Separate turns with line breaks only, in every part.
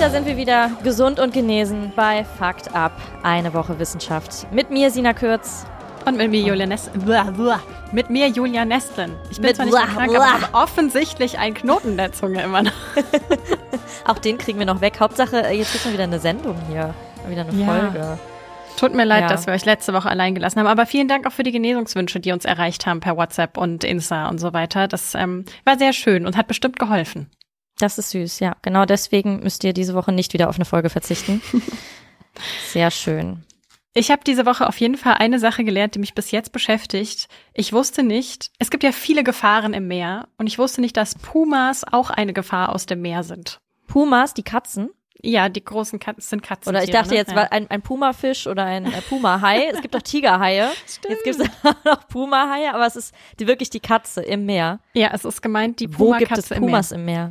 da sind wir wieder gesund und genesen bei Fakt Up, eine Woche Wissenschaft. Mit mir Sina Kürz.
Und mit mir Julia Nestlin. Mit mir Julia Nestlin. Ich bin zwar nicht krank, aber habe offensichtlich einen Knoten in der Zunge immer noch.
Auch den kriegen wir noch weg. Hauptsache, jetzt ist schon wieder eine Sendung hier. Wieder eine Folge.
Tut mir leid, dass wir euch letzte Woche allein gelassen haben. Aber vielen Dank auch für die Genesungswünsche, die uns erreicht haben per WhatsApp und Insta und so weiter. Das war sehr schön und hat bestimmt geholfen.
Das ist süß, ja. Genau deswegen müsst ihr diese Woche nicht wieder auf eine Folge verzichten. Sehr schön.
Ich habe diese Woche auf jeden Fall eine Sache gelernt, die mich bis jetzt beschäftigt. Ich wusste nicht, es gibt ja viele Gefahren im Meer und ich wusste nicht, dass Pumas auch eine Gefahr aus dem Meer sind.
Pumas, die Katzen?
Ja, die großen Katzen sind Katzen.
Oder ich dachte jetzt, war ein Pumafisch oder ein Pumahai. Es gibt doch Tigerhaie.
Stimmt.
Jetzt gibt es auch noch Pumahaie, aber es ist wirklich die Katze im Meer.
Ja, es ist gemeint, die Pumakatze im Meer.
Wo gibt es Pumas im Meer?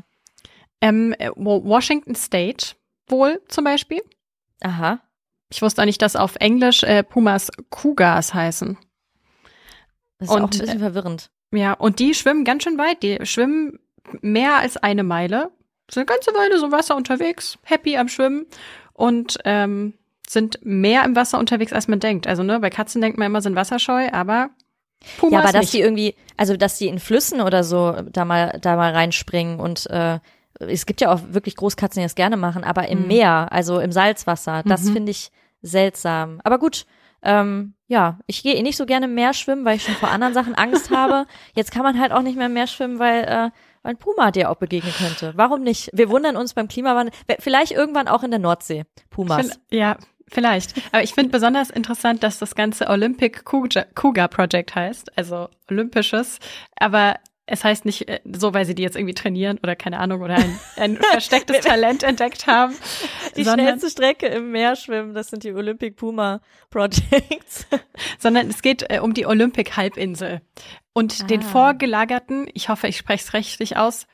Washington State wohl zum Beispiel.
Aha.
Ich wusste auch nicht, dass auf Englisch Pumas Cougars heißen.
Das ist auch ein bisschen verwirrend.
Ja, und die schwimmen ganz schön weit. Die schwimmen mehr als eine Meile. Sind eine ganze Weile so im Wasser unterwegs, happy am Schwimmen und sind mehr im Wasser unterwegs, als man denkt. Also bei Katzen denkt man immer, sind wasserscheu, aber Pumas
ja, aber dass
nicht.
die irgendwie, also dass die in Flüssen oder so da mal reinspringen und es gibt ja auch wirklich Großkatzen, die das gerne machen, aber im Meer, also im Salzwasser, das finde ich seltsam. Aber gut, ich gehe nicht so gerne im Meer schwimmen, weil ich schon vor anderen Sachen Angst habe. Jetzt kann man halt auch nicht mehr im Meer schwimmen, weil ein Puma dir auch begegnen könnte. Warum nicht? Wir wundern uns beim Klimawandel. Vielleicht irgendwann auch in der Nordsee. Pumas.
Ja, vielleicht. Aber ich finde besonders interessant, dass das ganze Olympic Cougar Project heißt. Also olympisches. Aber es heißt nicht so, weil sie die jetzt irgendwie trainieren oder keine Ahnung oder ein verstecktes Talent entdeckt haben.
Die schnellste Strecke im Meer schwimmen, das sind die Olympic Puma Projects.
Sondern es geht um die Olympic Halbinsel. Und den vorgelagerten, ich hoffe, ich spreche es richtig aus,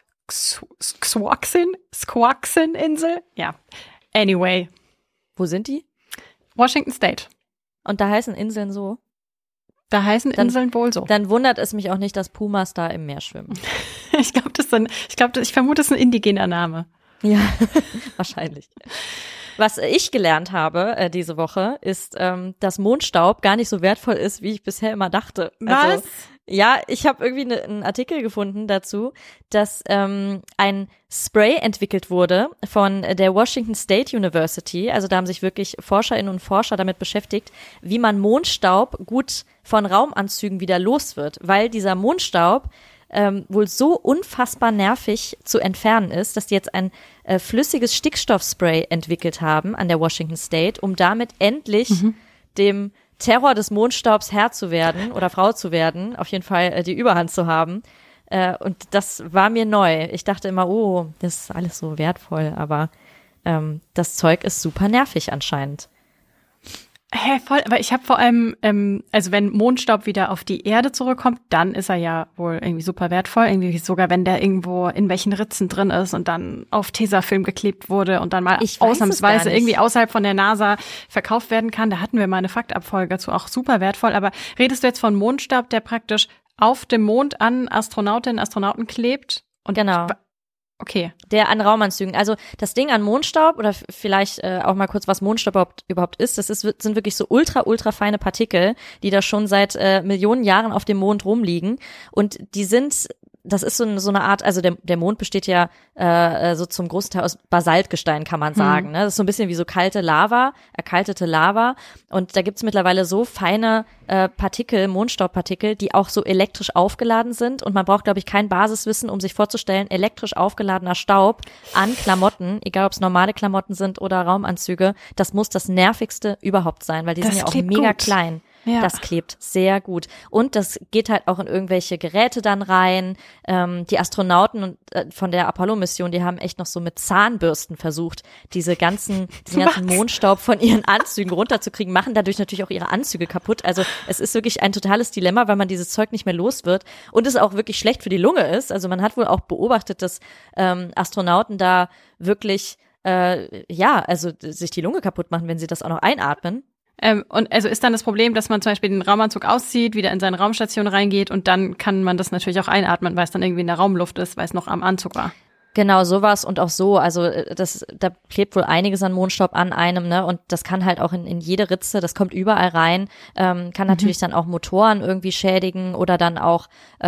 Squaxin-Insel. Ja, anyway.
Wo sind die?
Washington State.
Und da heißen Inseln so?
Da heißen Inseln wohl so.
Dann wundert es mich auch nicht, dass Pumas da im Meer schwimmen.
Ich vermute, das ist ein indigener Name.
Ja, wahrscheinlich. Was ich gelernt habe diese Woche, ist, dass Mondstaub gar nicht so wertvoll ist, wie ich bisher immer dachte.
Was?
Also, ja, ich habe irgendwie einen Artikel gefunden dazu, dass ein Spray entwickelt wurde von der Washington State University. Also da haben sich wirklich Forscherinnen und Forscher damit beschäftigt, wie man Mondstaub gut von Raumanzügen wieder los wird. Weil dieser Mondstaub wohl so unfassbar nervig zu entfernen ist, dass die jetzt ein flüssiges Stickstoffspray entwickelt haben an der Washington State, um damit endlich dem Terror des Mondstaubs Herr zu werden oder Frau zu werden, auf jeden Fall die Überhand zu haben. Und das war mir neu. Ich dachte immer, das ist alles so wertvoll, aber das Zeug ist super nervig anscheinend.
Voll, aber ich habe vor allem, also wenn Mondstaub wieder auf die Erde zurückkommt, dann ist er ja wohl irgendwie super wertvoll. Irgendwie sogar, wenn der irgendwo in welchen Ritzen drin ist und dann auf Tesafilm geklebt wurde und dann mal ausnahmsweise irgendwie außerhalb von der NASA verkauft werden kann. Da hatten wir mal eine Faktabfolge dazu, auch super wertvoll. Aber redest du jetzt von Mondstaub, der praktisch auf dem Mond an Astronautinnen und Astronauten klebt? Und
genau.
Okay.
Der an Raumanzügen. Also das Ding an Mondstaub oder vielleicht auch mal kurz, was Mondstaub überhaupt ist. Sind wirklich so ultra feine Partikel, die da schon seit Millionen Jahren auf dem Mond rumliegen. Und das ist so eine Art, also der Mond besteht ja so zum großen Teil aus Basaltgestein, kann man sagen. Ne? Das ist so ein bisschen wie so erkaltete Lava. Und da gibt's mittlerweile so feine Partikel, Mondstaubpartikel, die auch so elektrisch aufgeladen sind. Und man braucht, glaube ich, kein Basiswissen, um sich vorzustellen, elektrisch aufgeladener Staub an Klamotten, egal ob es normale Klamotten sind oder Raumanzüge, das muss das Nervigste überhaupt sein, weil die sind ja auch mega klein. Ja. Das klebt sehr gut. Und das geht halt auch in irgendwelche Geräte dann rein. Die Astronauten von der Apollo-Mission, die haben echt noch so mit Zahnbürsten versucht, diesen ganzen Mondstaub von ihren Anzügen runterzukriegen, machen dadurch natürlich auch ihre Anzüge kaputt. Also es ist wirklich ein totales Dilemma, weil man dieses Zeug nicht mehr los wird und es auch wirklich schlecht für die Lunge ist. Also man hat wohl auch beobachtet, dass Astronauten da wirklich also sich die Lunge kaputt machen, wenn sie das auch noch einatmen.
Und also ist dann das Problem, dass man zum Beispiel den Raumanzug auszieht, wieder in seine Raumstation reingeht und dann kann man das natürlich auch einatmen, weil es dann irgendwie in der Raumluft ist, weil es noch am Anzug war.
Genau, sowas und auch so, also da klebt wohl einiges an Mondstaub an einem, ne, und das kann halt auch in jede Ritze, das kommt überall rein, kann natürlich dann auch Motoren irgendwie schädigen oder dann auch,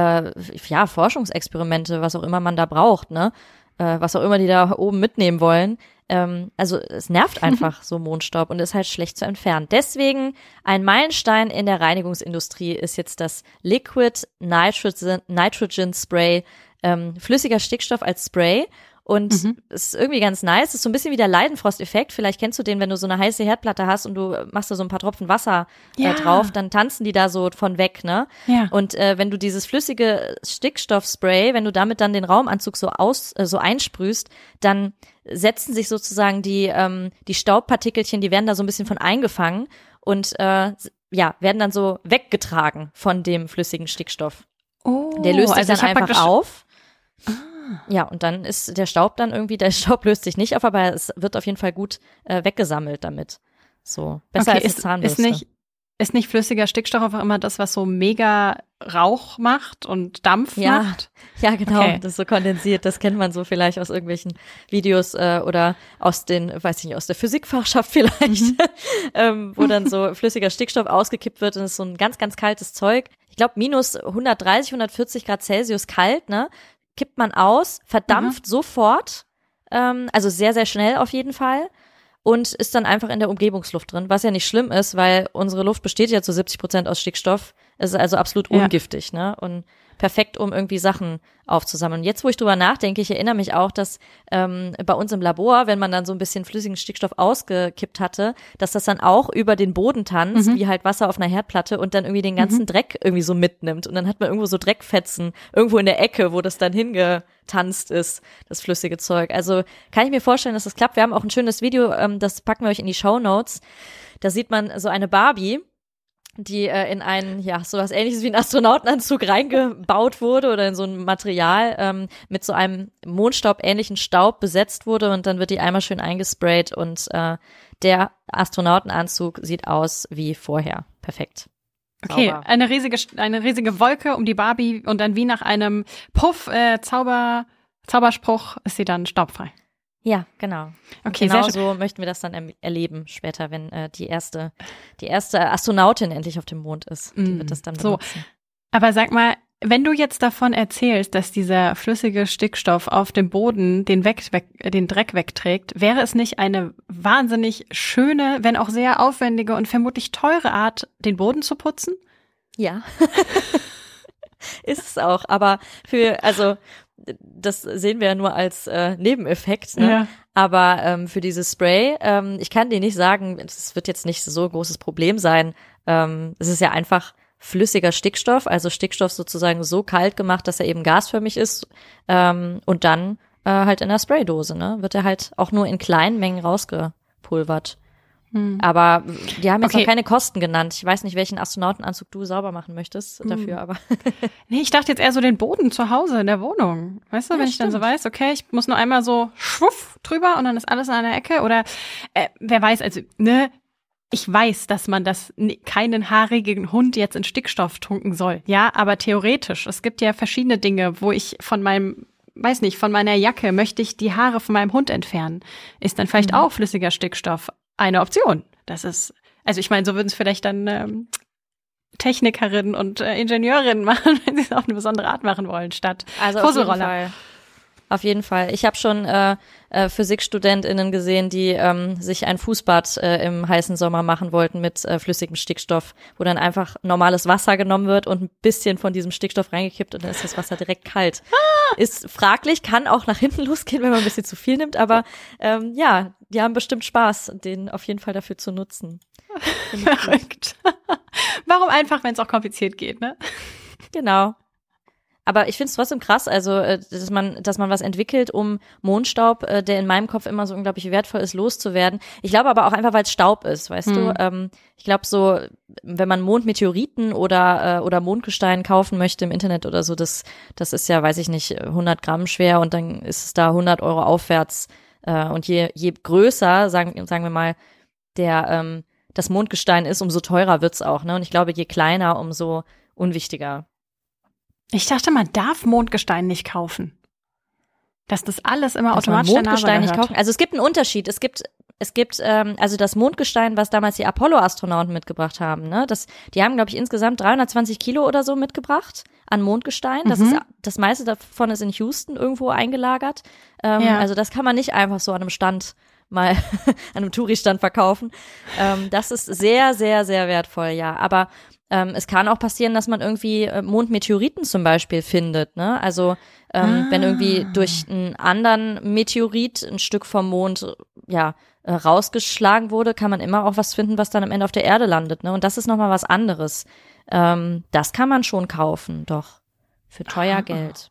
Forschungsexperimente, was auch immer man da braucht, ne, was auch immer die da oben mitnehmen wollen. Also es nervt einfach so Mondstaub und ist halt schlecht zu entfernen. Deswegen ein Meilenstein in der Reinigungsindustrie ist jetzt das Liquid Nitrogen Spray, flüssiger Stickstoff als Spray. Und es ist irgendwie ganz nice. Es ist so ein bisschen wie der Leidenfrost-Effekt. Vielleicht kennst du den, wenn du so eine heiße Herdplatte hast und du machst da so ein paar Tropfen Wasser drauf, dann tanzen die da so von weg, ne?
Ja.
Und wenn du dieses flüssige Stickstoffspray, wenn du damit dann den Raumanzug so einsprühst, dann setzen sich sozusagen die Staubpartikelchen, die werden da so ein bisschen von eingefangen und werden dann so weggetragen von dem flüssigen Stickstoff.
Oh,
der löst sich
also
dann einfach auf. Ja, und dann ist der Staub löst sich nicht auf, aber es wird auf jeden Fall gut weggesammelt damit. So, besser als eine Zahnbürste.
Ist nicht flüssiger Stickstoff einfach immer das, was so mega Rauch macht und Dampf macht?
Ja, genau.
Okay.
Das ist so kondensiert. Das kennt man so vielleicht aus irgendwelchen Videos oder aus der Physikfachschaft vielleicht, wo dann so flüssiger Stickstoff ausgekippt wird und es ist so ein ganz, ganz kaltes Zeug. Ich glaube, minus 130, 140 Grad Celsius kalt, ne? Kippt man aus, verdampft sofort, also sehr, sehr schnell auf jeden Fall. Und ist dann einfach in der Umgebungsluft drin, was ja nicht schlimm ist, weil unsere Luft besteht ja zu 70% aus Stickstoff. Es ist also absolut ungiftig, ne? Und perfekt, um irgendwie Sachen aufzusammeln. Und jetzt, wo ich drüber nachdenke, ich erinnere mich auch, dass bei uns im Labor, wenn man dann so ein bisschen flüssigen Stickstoff ausgekippt hatte, dass das dann auch über den Boden tanzt, wie halt Wasser auf einer Herdplatte und dann irgendwie den ganzen Dreck irgendwie so mitnimmt. Und dann hat man irgendwo so Dreckfetzen, irgendwo in der Ecke, wo das dann hingetanzt ist, das flüssige Zeug. Also kann ich mir vorstellen, dass das klappt. Wir haben auch ein schönes Video, das packen wir euch in die Shownotes. Da sieht man so eine Barbie, die in einen, sowas ähnliches wie einen Astronautenanzug reingebaut wurde oder in so ein Material mit so einem Mondstaub-ähnlichen Staub besetzt wurde und dann wird die einmal schön eingesprayt und der Astronautenanzug sieht aus wie vorher. Perfekt.
Okay,
Sauber.
eine riesige Wolke um die Barbie und dann wie nach einem Puff, Zauberspruch ist sie dann staubfrei.
Ja, genau.
Okay,
genau
sehr
so möchten wir das dann erleben später, wenn die erste Astronautin endlich auf dem Mond ist. Die wird das dann benutzen.
So, aber sag mal, wenn du jetzt davon erzählst, dass dieser flüssige Stickstoff auf dem Boden den Dreck wegträgt, wäre es nicht eine wahnsinnig schöne, wenn auch sehr aufwendige und vermutlich teure Art, den Boden zu putzen?
Ja. Ist es auch, aber das sehen wir ja nur als Nebeneffekt, ne?
Ja.
Aber für dieses Spray, ich kann dir nicht sagen, es wird jetzt nicht so ein großes Problem sein. Es ist ja einfach flüssiger Stickstoff, also Stickstoff sozusagen so kalt gemacht, dass er eben gasförmig ist und dann halt in der Spraydose, ne? Wird er halt auch nur in kleinen Mengen rausgepulvert. Aber die haben jetzt noch keine Kosten genannt. Ich weiß nicht, welchen Astronautenanzug du sauber machen möchtest dafür, aber.
Nee, ich dachte jetzt eher so den Boden zu Hause in der Wohnung. Weißt du, wenn ich dann so weiß, okay, ich muss nur einmal so schwuff drüber und dann ist alles an der Ecke oder wer weiß, also, ne, ich weiß, dass man keinen haarigen Hund jetzt in Stickstoff tunken soll. Ja, aber theoretisch, es gibt ja verschiedene Dinge, wo ich von meiner Jacke möchte ich die Haare von meinem Hund entfernen. Ist dann vielleicht auch flüssiger Stickstoff eine Option. Das ist, also ich meine, so würden es vielleicht dann Technikerinnen und Ingenieurinnen machen, wenn sie es auf eine besondere Art machen wollen, statt Fusselroller.
Auf jeden Fall. Ich habe schon PhysikstudentInnen gesehen, die sich ein Fußbad im heißen Sommer machen wollten mit flüssigem Stickstoff, wo dann einfach normales Wasser genommen wird und ein bisschen von diesem Stickstoff reingekippt und dann ist das Wasser direkt kalt. Ist fraglich, kann auch nach hinten losgehen, wenn man ein bisschen zu viel nimmt, aber die haben bestimmt Spaß, den auf jeden Fall dafür zu nutzen.
Verrückt. Warum einfach, wenn es auch kompliziert geht, ne?
Genau. Aber ich finde es trotzdem krass, also dass man was entwickelt, um Mondstaub, der in meinem Kopf immer so unglaublich wertvoll ist, loszuwerden. Ich glaube aber auch einfach, weil es Staub ist, weißt du. Ich glaube so, wenn man Mondmeteoriten oder Mondgestein kaufen möchte im Internet oder so, das ist ja, weiß ich nicht, 100 Gramm schwer und dann ist es da 100 Euro aufwärts. Und je größer, sagen wir mal, das Mondgestein ist, umso teurer wird's auch, ne? Und ich glaube, je kleiner, umso unwichtiger.
Ich dachte, man darf Mondgestein nicht kaufen. Dass das alles immer
dass man
automatisch der NASA
Mondgestein nicht
gehört.
kaufen. Also es gibt einen Unterschied. Es gibt also das Mondgestein, was damals die Apollo-Astronauten mitgebracht haben, ne? Die haben, glaube ich, insgesamt 320 Kilo oder so mitgebracht an Mondgestein. Das meiste davon ist in Houston irgendwo eingelagert. Also das kann man nicht einfach so an einem Stand mal an einem Touri-Stand verkaufen. Das ist sehr, sehr, sehr wertvoll, ja. Aber es kann auch passieren, dass man irgendwie Mondmeteoriten zum Beispiel findet, ne? Also wenn irgendwie durch einen anderen Meteorit ein Stück vom Mond, rausgeschlagen wurde, kann man immer auch was finden, was dann am Ende auf der Erde landet, ne? Und das ist nochmal was anderes. Das kann man schon kaufen, doch. Für teuer Geld.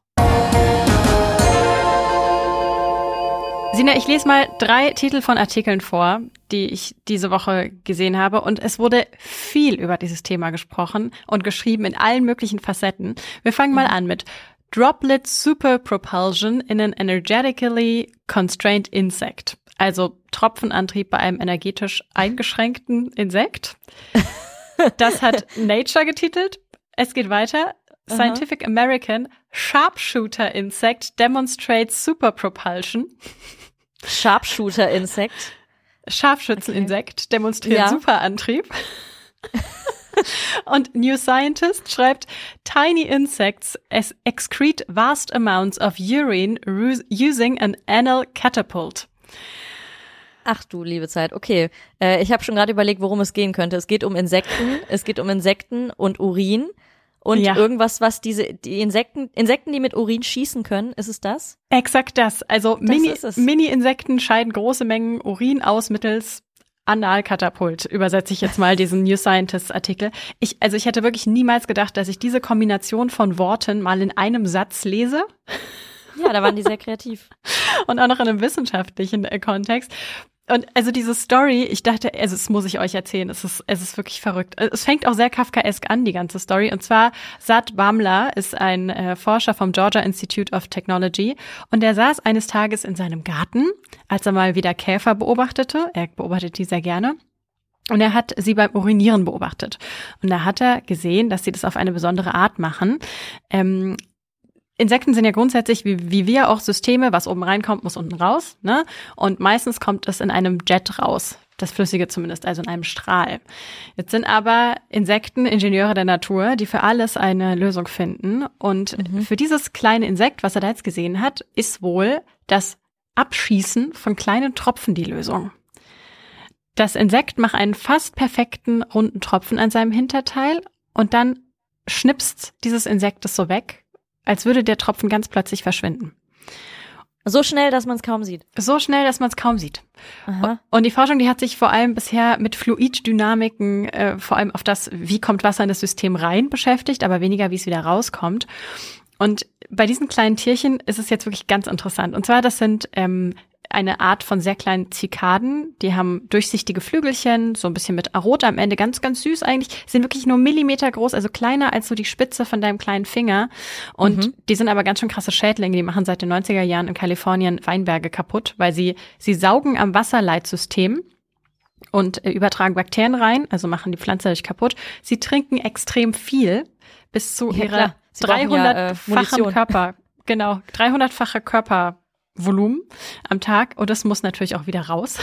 Sina, ich lese mal 3 Titel von Artikeln vor, die ich diese Woche gesehen habe. Und es wurde viel über dieses Thema gesprochen und geschrieben in allen möglichen Facetten. Wir fangen mal an mit Droplet Super Propulsion in an Energetically Constrained Insect. Also Tropfenantrieb bei einem energetisch eingeschränkten Insekt. Das hat Nature getitelt. Es geht weiter. Scientific American Sharpshooter Insect demonstrates Super Propulsion.
Sharpshooter Insect.
Scharfschützeninsekt demonstriert Superantrieb. Und New Scientist schreibt, Tiny insects excrete vast amounts of urine using an anal catapult.
Ach du liebe Zeit, okay. Ich habe schon gerade überlegt, worum es gehen könnte. Es geht um Insekten und Urin und irgendwas, was die Insekten, die mit Urin schießen können. Ist es das?
Exakt das. Also Mini-Insekten scheiden große Mengen Urin aus mittels Analkatapult, übersetze ich jetzt mal diesen New Scientist Artikel. Ich hätte wirklich niemals gedacht, dass ich diese Kombination von Worten mal in einem Satz lese.
Ja, da waren die sehr kreativ.
Und auch noch in einem wissenschaftlichen Kontext. Und also diese Story, ich dachte, es muss ich euch erzählen, es ist wirklich verrückt. Es fängt auch sehr kafkaesk an, die ganze Story. Und zwar Sat Bhamla ist ein Forscher vom Georgia Institute of Technology. Und der saß eines Tages in seinem Garten, als er mal wieder Käfer beobachtete. Er beobachtet die sehr gerne. Und er hat sie beim Urinieren beobachtet. Und da hat er gesehen, dass sie das auf eine besondere Art machen. Insekten sind ja grundsätzlich, wie wir auch Systeme, was oben reinkommt, muss unten raus, ne? Und meistens kommt es in einem Jet raus, das Flüssige zumindest, also in einem Strahl. Jetzt sind aber Insekten Ingenieure der Natur, die für alles eine Lösung finden. Und für dieses kleine Insekt, was er da jetzt gesehen hat, ist wohl das Abschießen von kleinen Tropfen die Lösung. Das Insekt macht einen fast perfekten runden Tropfen an seinem Hinterteil und dann schnipst dieses Insekt es so weg, als würde der Tropfen ganz plötzlich verschwinden.
So schnell, dass man es kaum sieht.
So schnell, dass man es kaum sieht.
Aha.
Und die Forschung, die hat sich vor allem bisher mit Fluiddynamiken, vor allem auf das, wie kommt Wasser in das System rein, beschäftigt, aber weniger, wie es wieder rauskommt. Und bei diesen kleinen Tierchen ist es jetzt wirklich ganz interessant. Und zwar, das sind eine Art von sehr kleinen Zikaden. Die haben durchsichtige Flügelchen, so ein bisschen mit Arota am Ende, ganz, ganz süß eigentlich. Sind wirklich nur Millimeter groß, also kleiner als so die Spitze von deinem kleinen Finger. Und die sind aber ganz schön krasse Schädlinge. Die machen seit den 90er Jahren in Kalifornien Weinberge kaputt, weil sie saugen am Wasserleitsystem und übertragen Bakterien rein, also machen die Pflanze dadurch kaputt. Sie trinken extrem viel, bis zu ihrer 300-fachen 300-fache Körpervolumen am Tag. Und das muss natürlich auch wieder raus.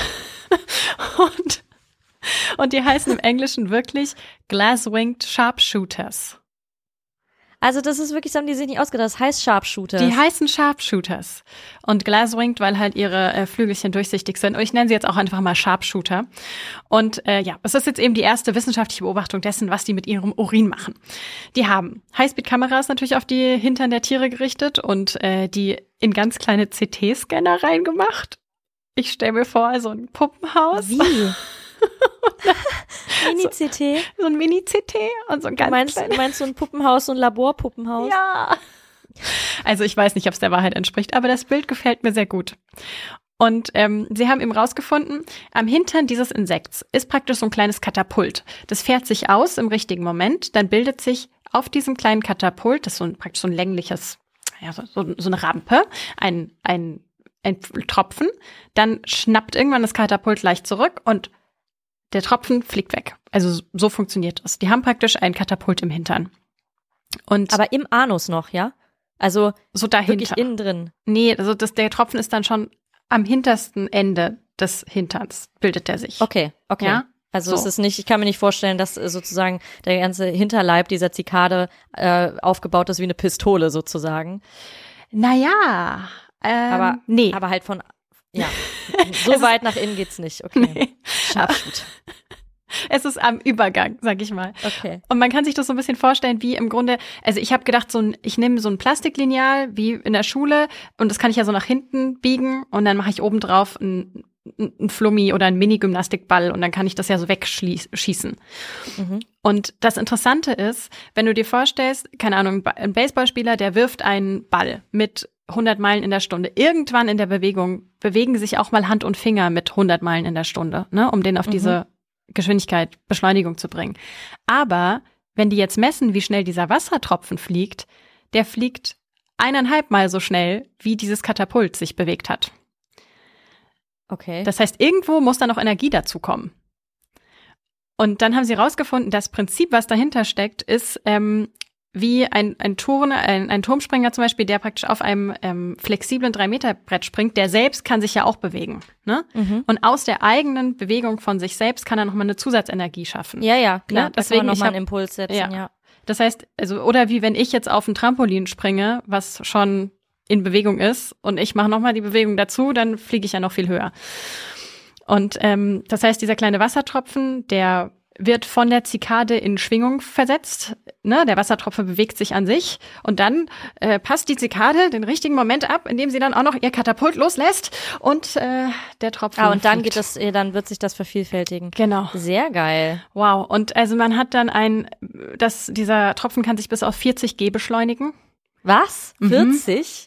Und die heißen im Englischen wirklich Glass-Winged Sharpshooters.
Also das ist wirklich, so haben die sich nicht ausgedacht, das heißt Sharpshooters.
Die heißen Sharpshooters. Und Glass-Winged, weil halt ihre Flügelchen durchsichtig sind. Und ich nenne sie jetzt auch einfach mal Sharpshooter. Und es ist jetzt eben die erste wissenschaftliche Beobachtung dessen, was die mit ihrem Urin machen. Die haben Highspeed-Kameras natürlich auf die Hintern der Tiere gerichtet und die in ganz kleine CT-Scanner reingemacht. Ich stelle mir vor, so ein Puppenhaus.
Wie? Mini-CT?
So ein Mini-CT und so ein ganz
Du meinst so ein Puppenhaus, so ein Laborpuppenhaus?
Ja. Also ich weiß nicht, ob es der Wahrheit entspricht, aber das Bild gefällt mir sehr gut. Und sie haben eben rausgefunden, am Hintern dieses Insekts ist praktisch so ein kleines Katapult. Das fährt sich aus im richtigen Moment, dann bildet sich auf diesem kleinen Katapult, das ist praktisch so ein längliches, so eine Rampe, ein Tropfen, dann schnappt irgendwann das Katapult leicht zurück und der Tropfen fliegt weg. Also so funktioniert das. Die haben praktisch ein Katapult im Hintern. Aber
im Anus noch, ja? Also
so dahinter.
wirklich innen drin.
Nee, also der Tropfen ist dann schon am hintersten Ende des Hinterns, bildet der sich.
Okay.
Ja?
Also
So.
es ist nicht, ich kann mir nicht vorstellen, dass sozusagen der ganze Hinterleib dieser Zikade aufgebaut ist wie eine Pistole sozusagen.
Naja,
Aber
nee.
Aber halt ja, so weit nach innen geht's nicht. Okay.
Nee.
Scharfschut.
Es ist am Übergang, sag ich mal.
Okay.
Und man kann sich das so ein bisschen vorstellen, wie im Grunde, also ich habe gedacht, ich nehme so ein Plastiklineal wie in der Schule und das kann ich ja so nach hinten biegen und dann mache ich oben drauf ein Flummi oder ein Mini-Gymnastikball und dann kann ich das ja so wegschießen.
Mhm.
Und das Interessante ist, wenn du dir vorstellst, keine Ahnung, ein Baseballspieler, der wirft einen Ball mit 100 Meilen in der Stunde. Irgendwann in der Bewegung bewegen sich auch mal Hand und Finger mit 100 Meilen in der Stunde, ne, um den auf diese Geschwindigkeit, Beschleunigung zu bringen. Aber wenn die jetzt messen, wie schnell dieser Wassertropfen fliegt, der fliegt 1,5 Mal so schnell, wie dieses Katapult sich bewegt hat.
Okay.
Das heißt, irgendwo muss da noch Energie dazu kommen. Und dann haben sie rausgefunden, das Prinzip, was dahinter steckt, ist wie ein Turmspringer zum Beispiel, der praktisch auf einem flexiblen 3-Meter-Brett springt, der selbst kann sich ja auch bewegen. Ne?
Mhm.
Und aus der eigenen Bewegung von sich selbst kann er nochmal eine Zusatzenergie schaffen.
Ja, klar.
Ne?
Deswegen nochmal einen Impuls setzen, ja.
Das heißt, also, oder wie wenn ich jetzt auf ein Trampolin springe, was schon in Bewegung ist, und ich mache nochmal die Bewegung dazu, dann fliege ich ja noch viel höher. Und das heißt, dieser kleine Wassertropfen, der wird von der Zikade in Schwingung versetzt. Ne? Der Wassertropfen bewegt sich an sich und dann passt die Zikade den richtigen Moment ab, indem sie dann auch noch ihr Katapult loslässt und der Tropfen
und dann
fliegt.
dann wird sich das vervielfältigen.
Genau.
Sehr geil.
Wow. Und also man hat dann dieser Tropfen kann sich bis auf 40 G beschleunigen.
Was?
Mhm.
40?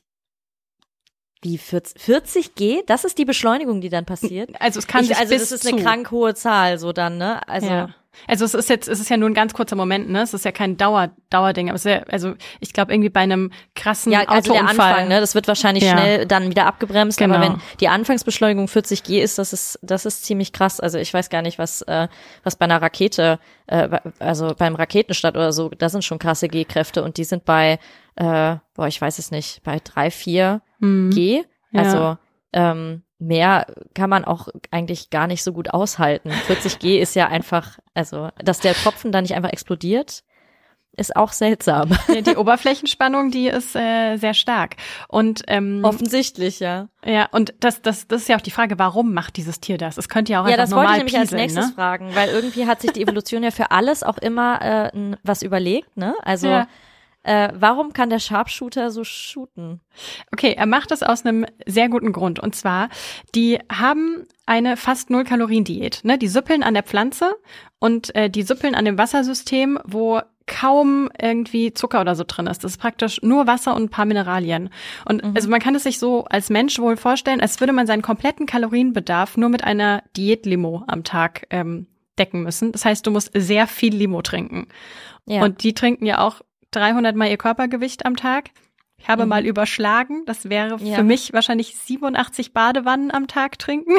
Wie 40 G? Das ist die Beschleunigung, die dann passiert?
Also es kann sich
also
bis
das ist eine krank hohe Zahl so dann, ne? Also
ja. Also es ist ja nur ein ganz kurzer Moment, ne? Es ist ja kein Dauerding, aber es ist ja, also ich glaube irgendwie bei einem krassen
also
Autounfall.
der Anfang, ne? Das wird wahrscheinlich schnell dann wieder abgebremst,
Genau.
aber wenn die Anfangsbeschleunigung 40 G ist, das ist ziemlich krass. Also ich weiß gar nicht, was bei einer Rakete, also beim Raketenstart oder so, da sind schon krasse G-Kräfte und die sind bei ich weiß es nicht, bei 3, 4 G. Also mehr kann man auch eigentlich gar nicht so gut aushalten. 40 G ist ja einfach, also dass der Tropfen da nicht einfach explodiert, ist auch seltsam.
Ja, die Oberflächenspannung, die ist sehr stark. Und
offensichtlich, ja.
Ja, und das ist ja auch die Frage, warum macht dieses Tier das? Es könnte ja auch einfach normal
das wollte ich nämlich
pieseln,
als nächstes fragen, weil irgendwie hat sich die Evolution ja für alles auch immer was überlegt, ne? Also warum kann der Sharpshooter so shooten?
Okay, er macht das aus einem sehr guten Grund. Und zwar, die haben eine fast 0-Kalorien-Diät. Ne? Die süppeln an der Pflanze und die süppeln an dem Wassersystem, wo kaum irgendwie Zucker oder so drin ist. Das ist praktisch nur Wasser und ein paar Mineralien. Und also man kann es sich so als Mensch wohl vorstellen, als würde man seinen kompletten Kalorienbedarf nur mit einer Diät-Limo am Tag decken müssen. Das heißt, du musst sehr viel Limo trinken. Ja. Und die trinken ja auch 300 Mal ihr Körpergewicht am Tag. Ich habe mal überschlagen, das wäre für mich wahrscheinlich 87 Badewannen am Tag trinken.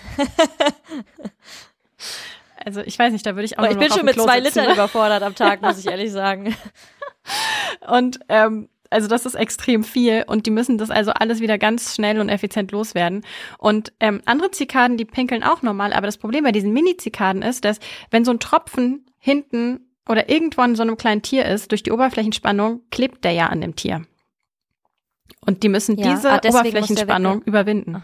Also ich weiß nicht, da würde ich auch
ich bin schon mit 2 Litern überfordert am Tag, muss ich ehrlich sagen.
Und also das ist extrem viel und die müssen das also alles wieder ganz schnell und effizient loswerden. Und andere Zikaden, die pinkeln auch normal, aber das Problem bei diesen Mini-Zikaden ist, dass wenn so ein Tropfen hinten oder irgendwo an so einem kleinen Tier ist, durch die Oberflächenspannung klebt der ja an dem Tier. Und die müssen diese Oberflächenspannung überwinden.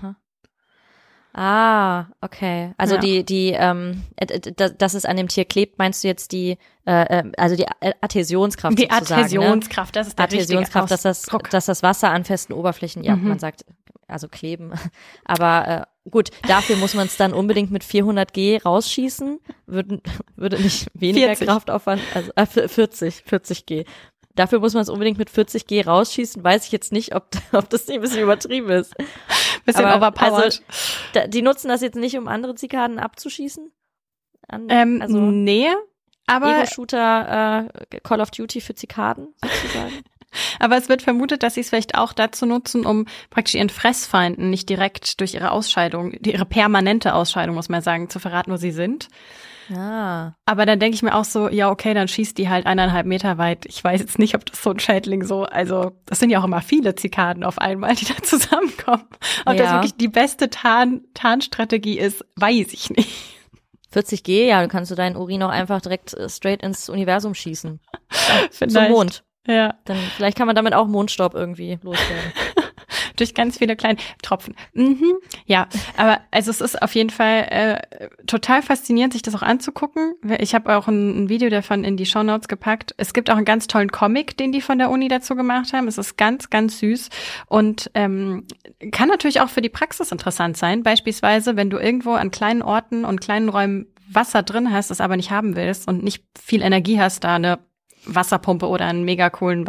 Aha. Okay. Also dass es an dem Tier klebt, meinst du jetzt also die Adhäsionskraft
die
sozusagen? Die
Adhäsionskraft, ne? Das ist der
Adhäsionskraft, dass das Wasser an festen Oberflächen, man sagt, also kleben. Aber gut, dafür muss man es dann unbedingt mit 400 G rausschießen. Würde nicht weniger
40.
Kraftaufwand, also 40 G. Dafür muss man es unbedingt mit 40 G rausschießen. Weiß ich jetzt nicht, ob das nicht ein bisschen übertrieben ist.
Bisschen overpowered.
Also, die nutzen das jetzt nicht, um andere Zikaden abzuschießen?
Nee, aber
Ego-Shooter, Call of Duty für Zikaden sozusagen.
Aber es wird vermutet, dass sie es vielleicht auch dazu nutzen, um praktisch ihren Fressfeinden nicht direkt durch ihre Ausscheidung, ihre permanente Ausscheidung, muss man sagen, zu verraten, wo sie sind.
Ah.
Aber dann denke ich mir auch so, ja, okay, dann schießt die halt 1,5 Meter weit. Ich weiß jetzt nicht, ob das so ein Schädling so, also das sind ja auch immer viele Zikaden auf einmal, die da zusammenkommen. Ob das wirklich die beste Tarnstrategie ist, weiß ich nicht.
40G, ja, dann kannst du deinen Urin auch einfach direkt straight ins Universum schießen.
Vielleicht.
Zum Mond.
Ja.
Dann vielleicht kann man damit auch Mondstaub irgendwie loswerden.
Durch ganz viele kleine Tropfen. Ja, aber also es ist auf jeden Fall total faszinierend, sich das auch anzugucken. Ich habe auch ein Video davon in die Shownotes gepackt. Es gibt auch einen ganz tollen Comic, den die von der Uni dazu gemacht haben. Es ist ganz, ganz süß und kann natürlich auch für die Praxis interessant sein. Beispielsweise, wenn du irgendwo an kleinen Orten und kleinen Räumen Wasser drin hast, es aber nicht haben willst und nicht viel Energie hast, da eine Wasserpumpe oder einen mega coolen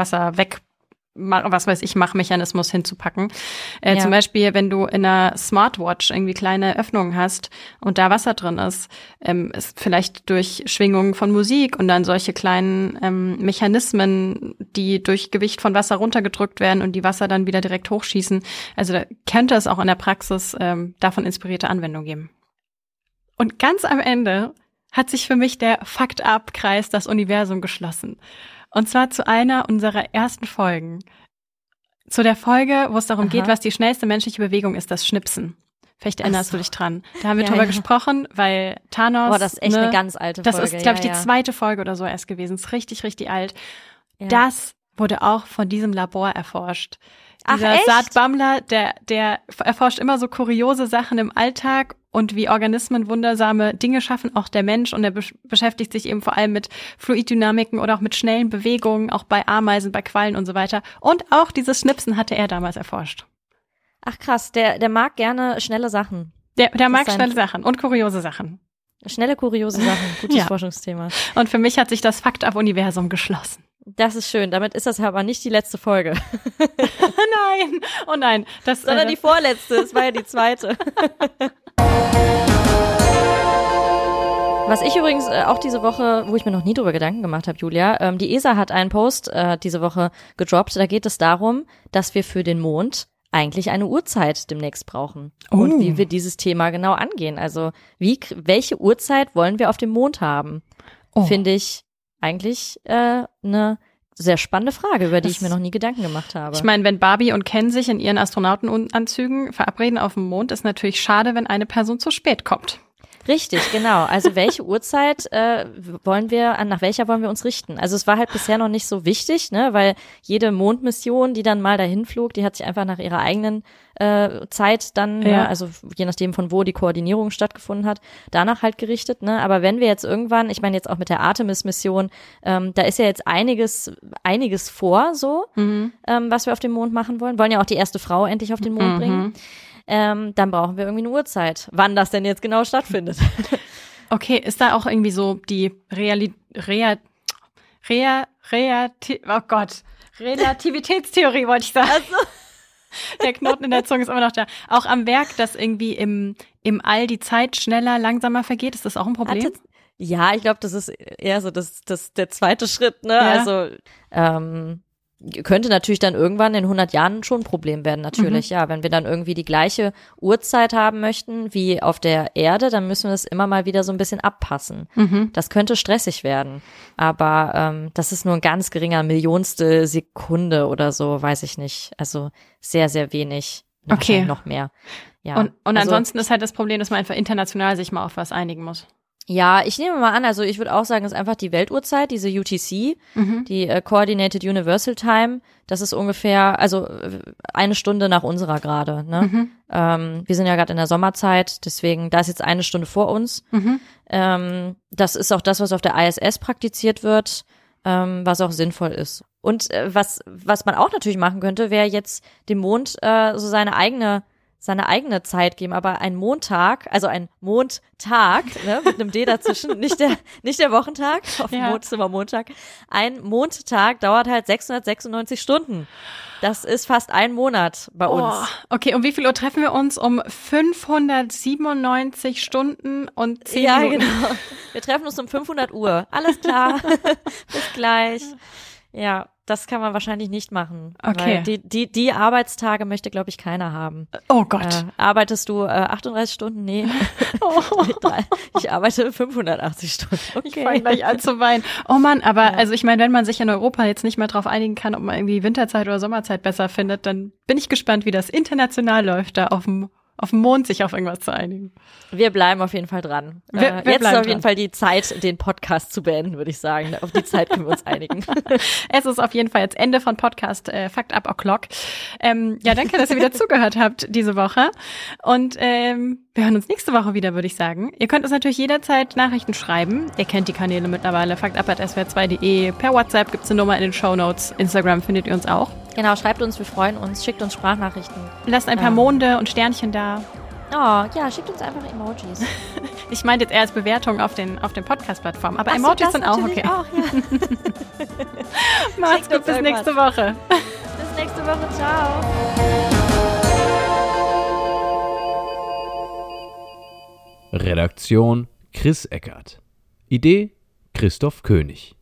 Machmechanismus hinzupacken. Zum Beispiel, wenn du in einer Smartwatch irgendwie kleine Öffnungen hast und da Wasser drin ist vielleicht durch Schwingungen von Musik und dann solche kleinen Mechanismen, die durch Gewicht von Wasser runtergedrückt werden und die Wasser dann wieder direkt hochschießen. Also da könnte es auch in der Praxis davon inspirierte Anwendung geben. Und ganz am Ende hat sich für mich der Fakt-Up-Kreis das Universum geschlossen. Und zwar zu einer unserer ersten Folgen. Zu der Folge, wo es darum geht, was die schnellste menschliche Bewegung ist, das Schnipsen. Vielleicht erinnerst du dich dran. Da haben wir drüber gesprochen, weil Thanos.
Boah, das ist echt eine ganz alte Folge.
Das ist, glaube ich, die zweite Folge oder so erst gewesen. Das ist richtig, richtig alt. Ja. Das wurde auch von diesem Labor erforscht. Dieser Saad Bamler, der erforscht immer so kuriose Sachen im Alltag und wie Organismen wundersame Dinge schaffen, auch der Mensch. Und er beschäftigt sich eben vor allem mit Fluiddynamiken oder auch mit schnellen Bewegungen, auch bei Ameisen, bei Quallen und so weiter. Und auch dieses Schnipsen hatte er damals erforscht.
Ach krass, der mag gerne schnelle Sachen.
Der mag schnelle Sachen und kuriose Sachen.
Schnelle, kuriose Sachen, gutes Forschungsthema.
Und für mich hat sich das Fakt-Up-Universum geschlossen.
Das ist schön, damit ist das aber nicht die letzte Folge.
Nein, oh nein.
Sondern die vorletzte, es war ja die zweite. Was ich übrigens auch diese Woche, wo ich mir noch nie drüber Gedanken gemacht habe, Julia, die ESA hat einen Post diese Woche gedroppt, da geht es darum, dass wir für den Mond eigentlich eine Uhrzeit demnächst brauchen. Und wie wir dieses Thema genau angehen. Also welche Uhrzeit wollen wir auf dem Mond haben? Finde ich eigentlich eine sehr spannende Frage, über die ich mir noch nie Gedanken gemacht habe.
Ich meine, wenn Barbie und Ken sich in ihren Astronautenanzügen verabreden auf dem Mond, ist natürlich schade, wenn eine Person zu spät kommt.
Richtig, genau. Also welche Uhrzeit nach welcher wollen wir uns richten? Also es war halt bisher noch nicht so wichtig, ne, weil jede Mondmission, die dann mal dahin flog, die hat sich einfach nach ihrer eigenen Zeit dann, ne, also je nachdem von wo die Koordinierung stattgefunden hat, danach halt gerichtet, ne. Aber wenn wir jetzt irgendwann, ich meine jetzt auch mit der Artemis-Mission, da ist ja jetzt einiges vor, so, was wir auf dem Mond machen wollen ja auch die erste Frau endlich auf den Mond bringen. Dann brauchen wir irgendwie eine Uhrzeit, wann das denn jetzt genau stattfindet.
Okay, ist da auch irgendwie so die Relativitätstheorie, wollte ich sagen. Also. Der Knoten in der Zunge ist immer noch da. Auch am Werk, dass irgendwie im All die Zeit schneller, langsamer vergeht, ist das auch ein Problem?
Ja, ich glaube, das ist eher so der zweite Schritt, ne? Ja. Also könnte natürlich dann irgendwann in 100 Jahren schon ein Problem werden, natürlich, ja. Wenn wir dann irgendwie die gleiche Uhrzeit haben möchten wie auf der Erde, dann müssen wir das immer mal wieder so ein bisschen abpassen. Das könnte stressig werden, aber das ist nur ein ganz geringer Millionstel Sekunde oder so, weiß ich nicht. Also sehr, sehr wenig, wahrscheinlich noch mehr. Ja.
Und ansonsten ist halt das Problem, dass man einfach international sich mal auf was einigen muss.
Ja, ich nehme mal an, also ich würde auch sagen, es ist einfach die Weltuhrzeit, diese UTC, die Coordinated Universal Time, das ist ungefähr, also 1 Stunde nach unserer gerade, ne? Wir sind ja gerade in der Sommerzeit, deswegen, da ist jetzt 1 Stunde vor uns. Das ist auch das, was auf der ISS praktiziert wird, was auch sinnvoll ist. Und was man auch natürlich machen könnte, wäre jetzt dem Mond so seine eigene Zeit geben, aber ein Montag, also ein Mondtag, ne, mit einem D dazwischen, nicht der Wochentag, auf dem Mond ist immer Montag. Ein Mondtag dauert halt 696 Stunden. Das ist fast ein Monat bei uns.
Okay, um wie viel Uhr treffen wir uns? Um 597 Stunden und 10 Minuten.
Ja, genau. Wir treffen uns um 500 Uhr. Alles klar. Bis gleich. Ja, das kann man wahrscheinlich nicht machen.
Okay.
Weil die Arbeitstage möchte, glaube ich, keiner haben.
Oh Gott.
Arbeitest du 38 Stunden? Nee. Ich arbeite 580 Stunden. Okay.
Ich fange gleich an zu weinen. Oh Mann, aber also ich meine, wenn man sich in Europa jetzt nicht mehr drauf einigen kann, ob man irgendwie Winterzeit oder Sommerzeit besser findet, dann bin ich gespannt, wie das international läuft, da auf dem Mond sich auf irgendwas zu einigen.
Wir bleiben auf jeden Fall dran.
Wir
jetzt ist auf jeden
dran.
Fall die Zeit, den Podcast zu beenden, würde ich sagen. Auf die Zeit können wir uns einigen.
Es ist auf jeden Fall jetzt Ende von Podcast Fucked Up O'Clock. Ja, danke, dass ihr wieder zugehört habt diese Woche. Und wir hören uns nächste Woche wieder, würde ich sagen. Ihr könnt uns natürlich jederzeit Nachrichten schreiben. Ihr kennt die Kanäle mittlerweile. fuckedup@swr2.de. Per WhatsApp gibt's eine Nummer in den Shownotes. Instagram findet ihr uns auch.
Genau, schreibt uns, wir freuen uns. Schickt uns Sprachnachrichten.
Lasst ein paar Monde und Sternchen da.
Oh, ja, schickt uns einfach Emojis.
Ich meinte jetzt eher als Bewertung auf den Podcast-Plattformen. Aber
Ach so,
Emojis
das
sind auch
natürlich
okay.
Auch, ja.
Macht's gut, bis nächste Woche.
Bis nächste Woche, ciao.
Redaktion Chris Eckert. Idee Christoph König.